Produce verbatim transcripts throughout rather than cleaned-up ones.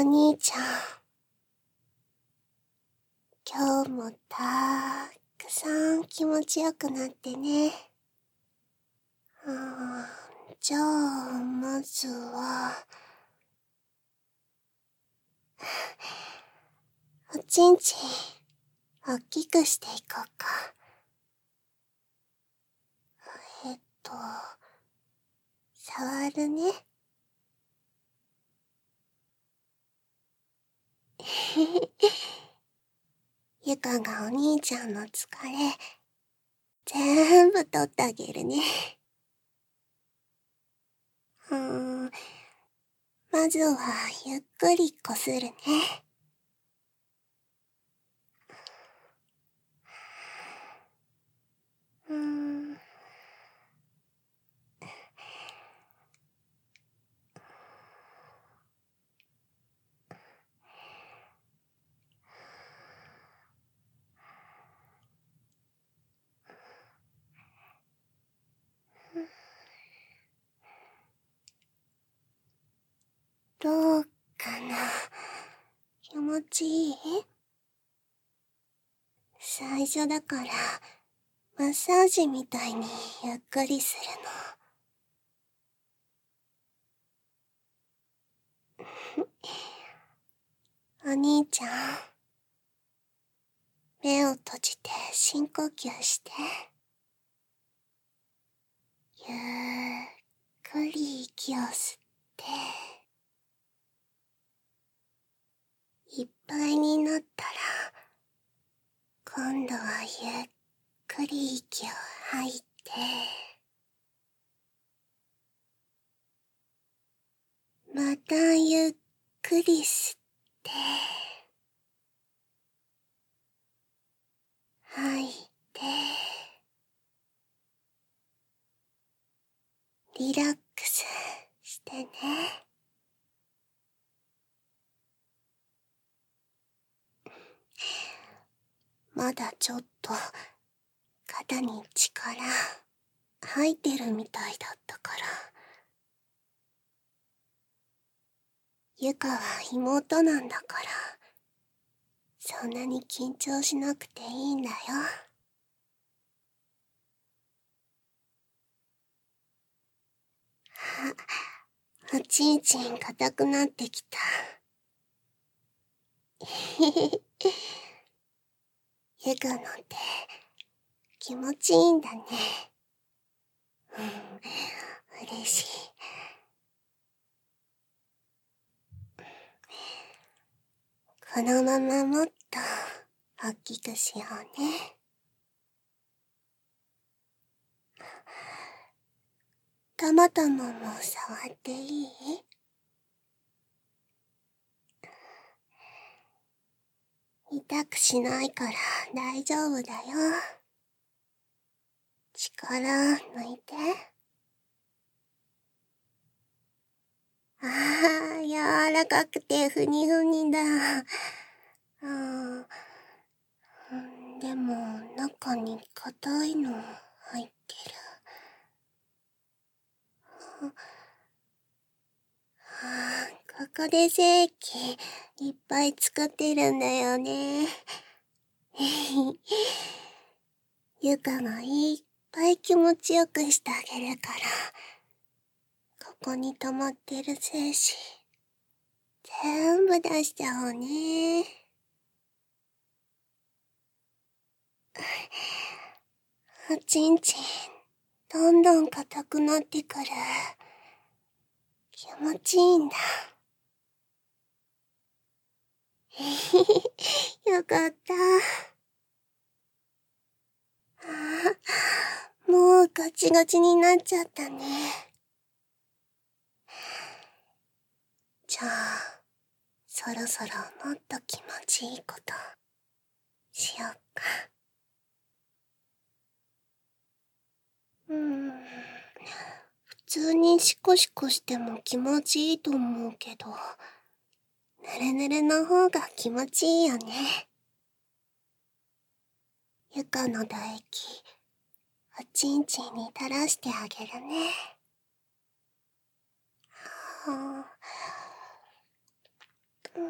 お兄ちゃん、今日もたくさん気持ちよくなってね。うん、じゃあ、まずは、おちんちん、おっきくしていこうか。えっと、触るね。ゆかがお兄ちゃんの疲れ、全部取ってあげるね。うーん、まずはゆっくりこするね。うーん。どうかな？気持ちいい？最初だから、マッサージみたいにゆっくりするの。お兄ちゃん、目を閉じて深呼吸して。ゆっくり息を吸って、いっぱいになったら、今度はゆっくり息を吐いて、またゆっくり吸って、吐いて、リラックスしてね。まだちょっと肩に力入ってるみたいだったから。ゆかは妹なんだから、そんなに緊張しなくていいんだよ。あ、おちんちん硬くなってきた。ゆかの手、気持ちいいんだね。うん、嬉しい。このままもっと大きくしようね。たまたまも触っていい？痛くしないから大丈夫だよ。力抜いて。ああ、柔らかくてふにふにだ。うん、でも中に硬いの入ってる。ああ、ここで正規いっぱい作ってるんだよね。ゆかがいっぱい気持ちよくしてあげるから、ここに溜まってる精子、全部出しちゃおうね。おちんちん、どんどん硬くなってくる。気持ちいいんだ。よかった。ああ、もうガチガチになっちゃったね。じゃあ、そろそろもっと気持ちいいことしよっか。うーん、普通にシコシコしても気持ちいいと思うけど、ぬるぬるの方が気持ちいいよね。ゆかの唾液、おちんちんに垂らしてあげるね。はあ、う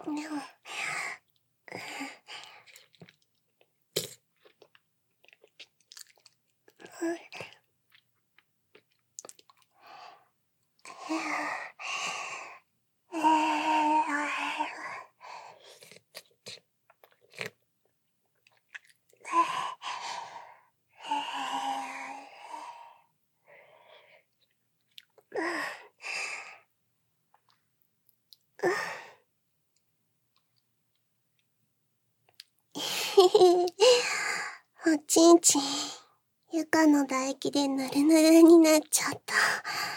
おちんちん、床の唾液でぬるぬるになっちゃった。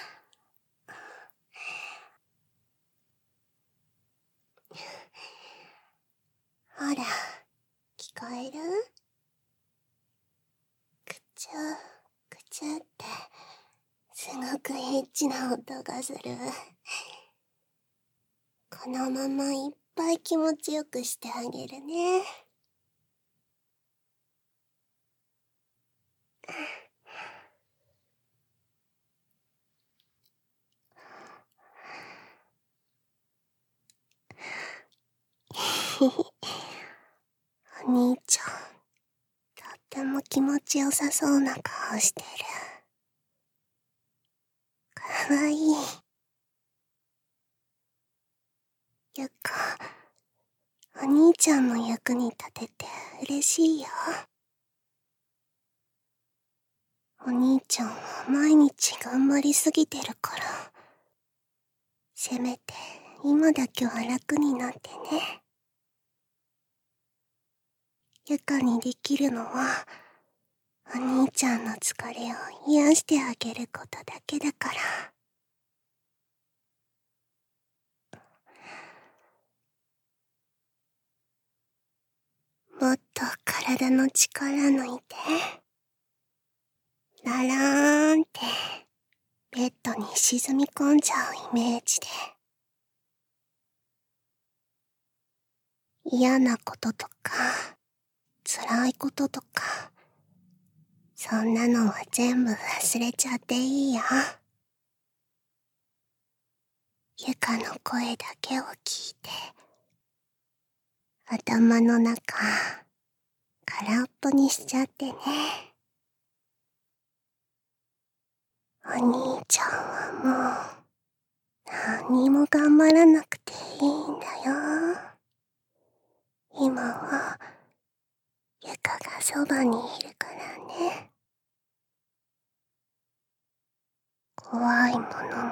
ほら、聞こえる？くちゅくちゅって、すごくエッチな音がする。このままいっぱい気持ちよくしてあげるね。お兄ちゃん、とっても気持ちよさそうな顔してる。かわいい。ゆか、お兄ちゃんの役に立てて嬉しいよ。お兄ちゃんは毎日頑張りすぎてるから、せめて今だけは楽になってね。ゆかにできるのは、お兄ちゃんの疲れを癒してあげることだけだから。もっと体の力抜いて、ララーンってベッドに沈み込んじゃうイメージで。嫌なこととか、辛いこととか、そんなのは全部忘れちゃっていいよ。ゆかの声だけを聞いて、頭の中、空っぽにしちゃってね。お兄ちゃんはもう、何も頑張らなくていいんだよ。今は、ゆかがそばにいるからね。怖いものも、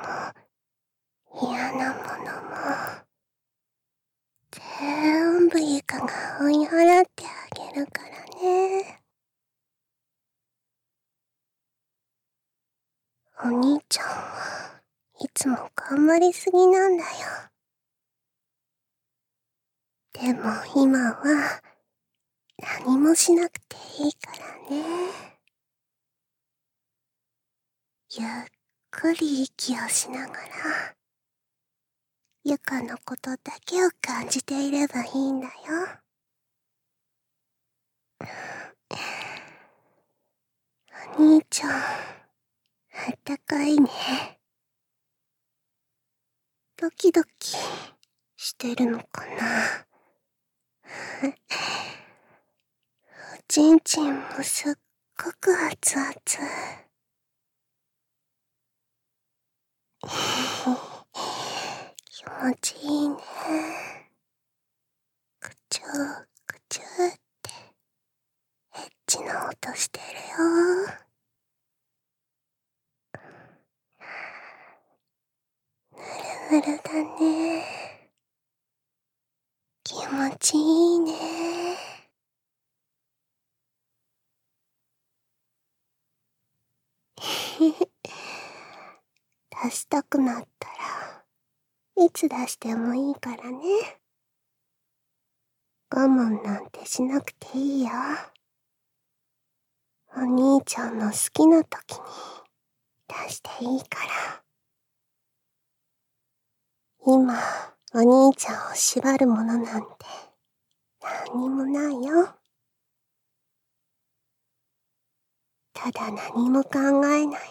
嫌なものも、全部ゆかが追い払ってあげるからね。お兄ちゃんはいつも頑張りすぎなんだよ。でも今は何もしなくていいからね。ゆっくり息をしながら、ゆかのことだけを感じていればいいんだよ。お兄ちゃん、あったかいね。ドキドキしてるのかな。おちんちんもすっごく熱々。気持ちいいね。くちゅーくちゅーってエッチな音してるよ。ぬるぬるだね。気持ちいいね。出したくなったらいつ出してもいいからね。我慢なんてしなくていいよ。お兄ちゃんの好きな時に出していいから。今、お兄ちゃんを縛るものなんて何にもないよ。ただ何も考えないで、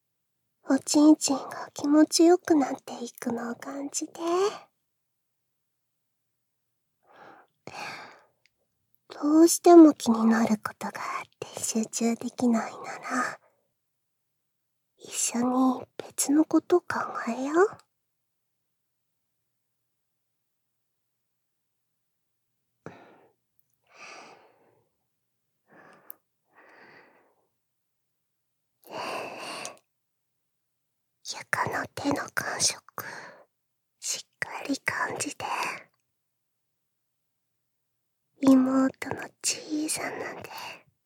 おちんちんが気持ちよくなっていくのを感じて。 どうしても気になることがあって集中できないなら、一緒に別のこと考えよう。床の手の感触、しっかり感じて。妹の小さな手、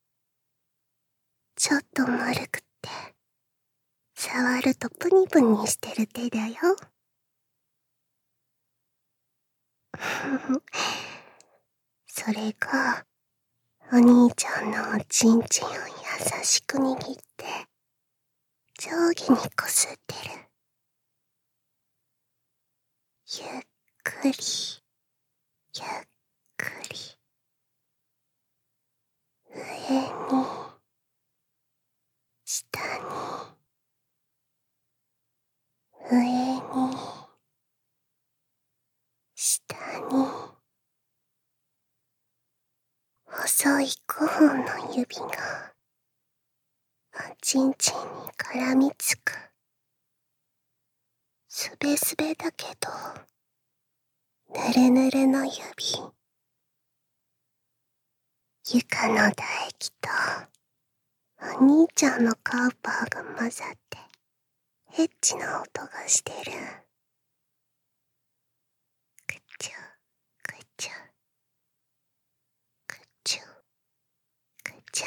ちょっと丸くって、触るとプニプニしてる手だよ。それが、お兄ちゃんのおちんちんを優しく握って、上下にこすってる。ゆっくり、ゆっくり。上に、下に、上に、下に。細いごほんの指が、おちんちんに絡みつく。すべすべだけど、ぬるぬるの指。床の唾液と、お兄ちゃんのカウパーが混ざって、エッチな音がしてる。くちゅ、くちゅ、くちゅ、くちゅ。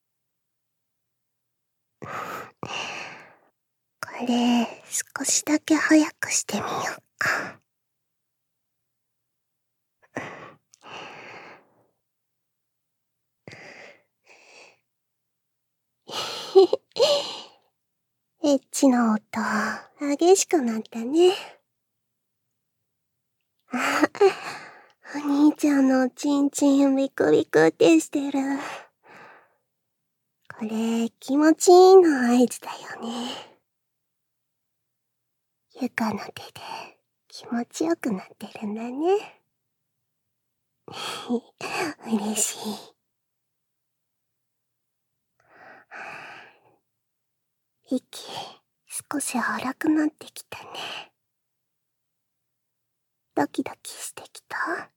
これ、少しだけ早くしてみようか。エッチな音、激しくなったね。お兄ちゃんのおちんちんビクビクってしてる。これ、気持ちいいの合図だよね。床の手で気持ちよくなってるんだね。嬉しい。息、少し荒くなってきたね。ドキドキしてきた。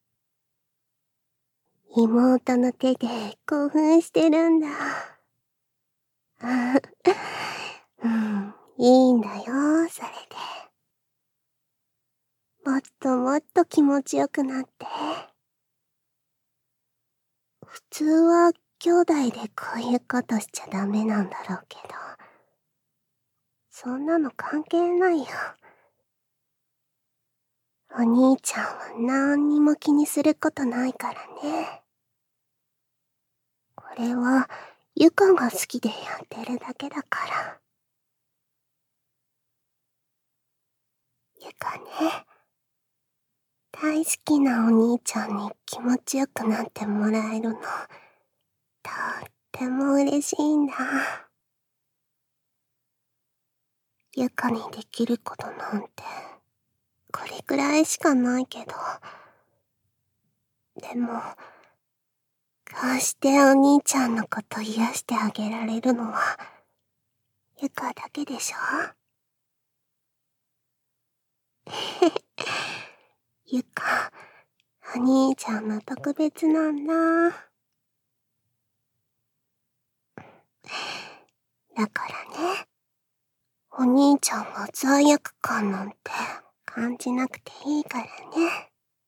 妹の手で興奮してるんだ。うん、いいんだよ、それで。もっともっと気持ちよくなって。普通は兄弟でこういうことしちゃダメなんだろうけど、そんなの関係ないよ。お兄ちゃんは何にも気にすることないからね。これはゆかが好きでやってるだけだから。ゆかね、大好きなお兄ちゃんに気持ちよくなってもらえるの、とっても嬉しいんだ。ゆかにできることなんて、これくらいしかないけど。でも、こうしてお兄ちゃんのこと癒してあげられるのは、ゆかだけでしょ？ゆか、お兄ちゃんの特別なんだ。だからね、お兄ちゃんは罪悪感なんて感じなくていいからね。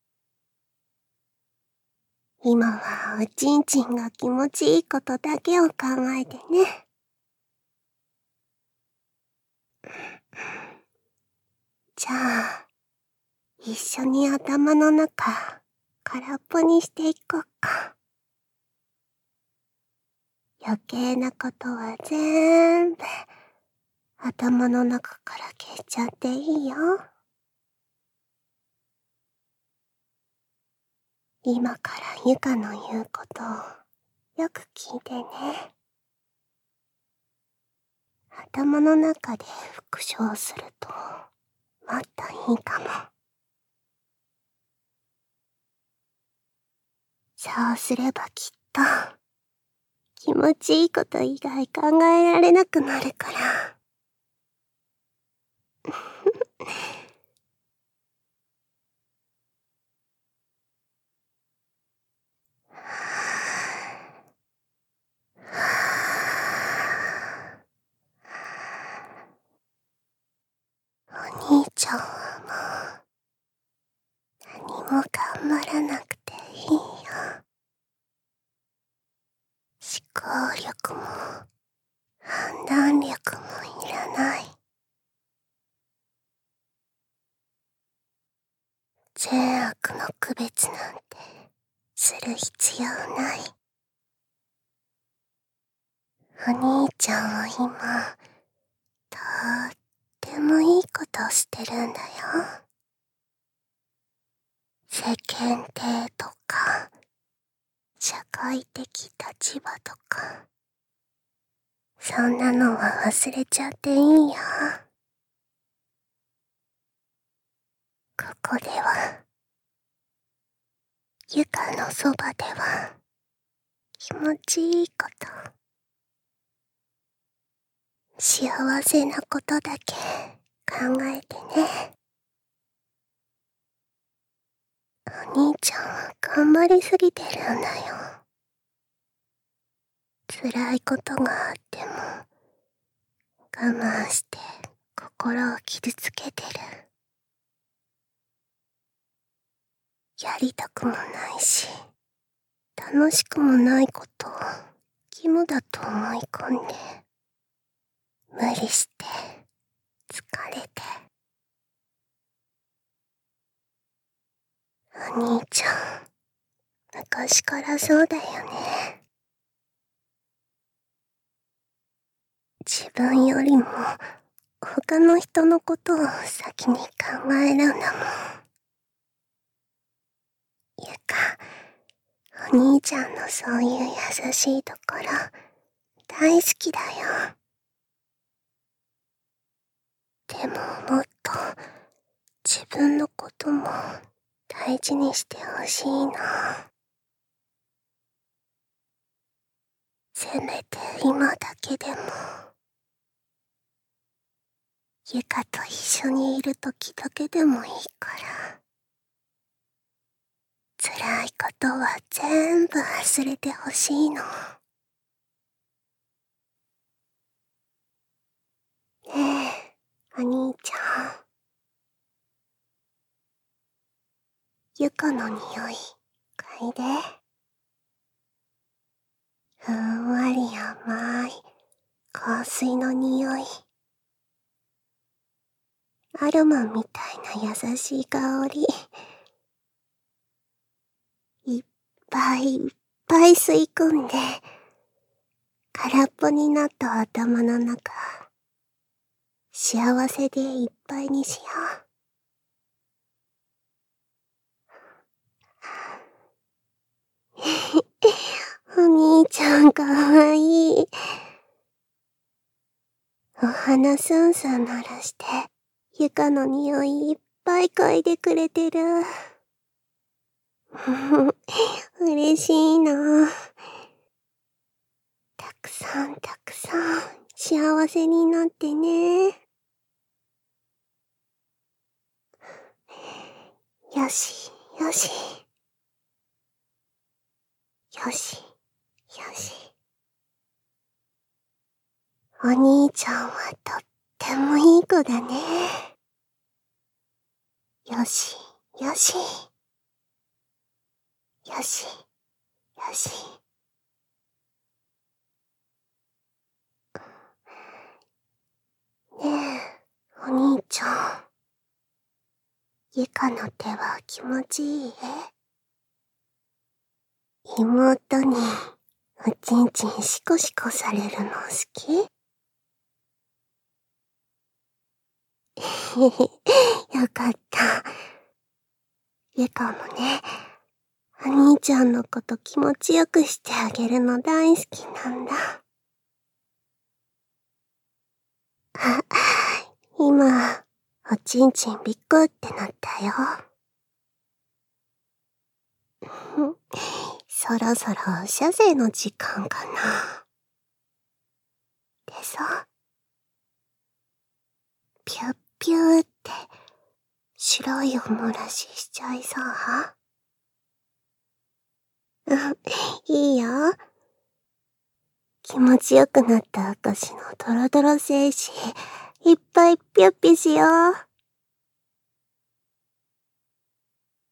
今はおちんちんが気持ちいいことだけを考えてね。じゃあ、一緒に頭の中、空っぽにしていこうか。余計なことはぜーんぶ、頭の中から消しちゃっていいよ。今からゆかの言うことをよく聞いてね。頭の中で復唱するともっといいかも。 そうすればきっと、気持ちいいこと以外考えられなくなるから。お兄ちゃんはもう何も頑張らなくていいよ。思考力も判断力もいらない。善悪の区別なんてする必要ない。お兄ちゃんは今、とってもいいことをしてるんだよ。世間体とか、社会的立場とか、そんなのは忘れちゃっていいよ。ここでは、ゆかのそばでは、気持ちいいこと、幸せなことだけ考えてね。お兄ちゃんは頑張りすぎてるんだよ。辛いことがあっても、我慢して心を傷つけてる。やりたくもないし、楽しくもないことを義務だと思い込んで、無理して、疲れて。お兄ちゃん、昔からそうだよね。自分よりも他の人のことを先に考えるんだもん。ゆか、お兄ちゃんのそういう優しいところ、大好きだよ。でももっと自分のことも大事にしてほしいな。せめて今だけでも、ゆかと一緒にいるときだけでもいいから。辛いことは全部忘れてほしいの。ねえ、お兄ちゃん。ゆかの匂い、嗅いで。ふんわり甘い香水の匂い。アロマみたいな優しい香り。いっぱいいっぱい吸い込んで、空っぽになった頭の中、幸せでいっぱいにしよう。お兄ちゃんかわいい。お花すんすん鳴らして、ゆかの匂いいっぱい嗅いでくれてる。嬉しいな。たくさんたくさん幸せになってね。よし、よし。よし、よし。お兄ちゃんはとってもいい子だね。よし、よし。よし、よし。ねえ、お兄ちゃん。ゆかの手は気持ちいい？妹におちんちんシコシコされるの好き？よかった。ゆかもね、お兄ちゃんのこと気持ちよくしてあげるの大好きなんだ。あ、今、おちんちんびっくってなったよ。そそろそろ射精の時間かな。でさ、ピュッピューって白いおもらししちゃいそう？うん、いいよ。気持ちよくなった証のドロドロ精子、いっぱいピュッピしよう。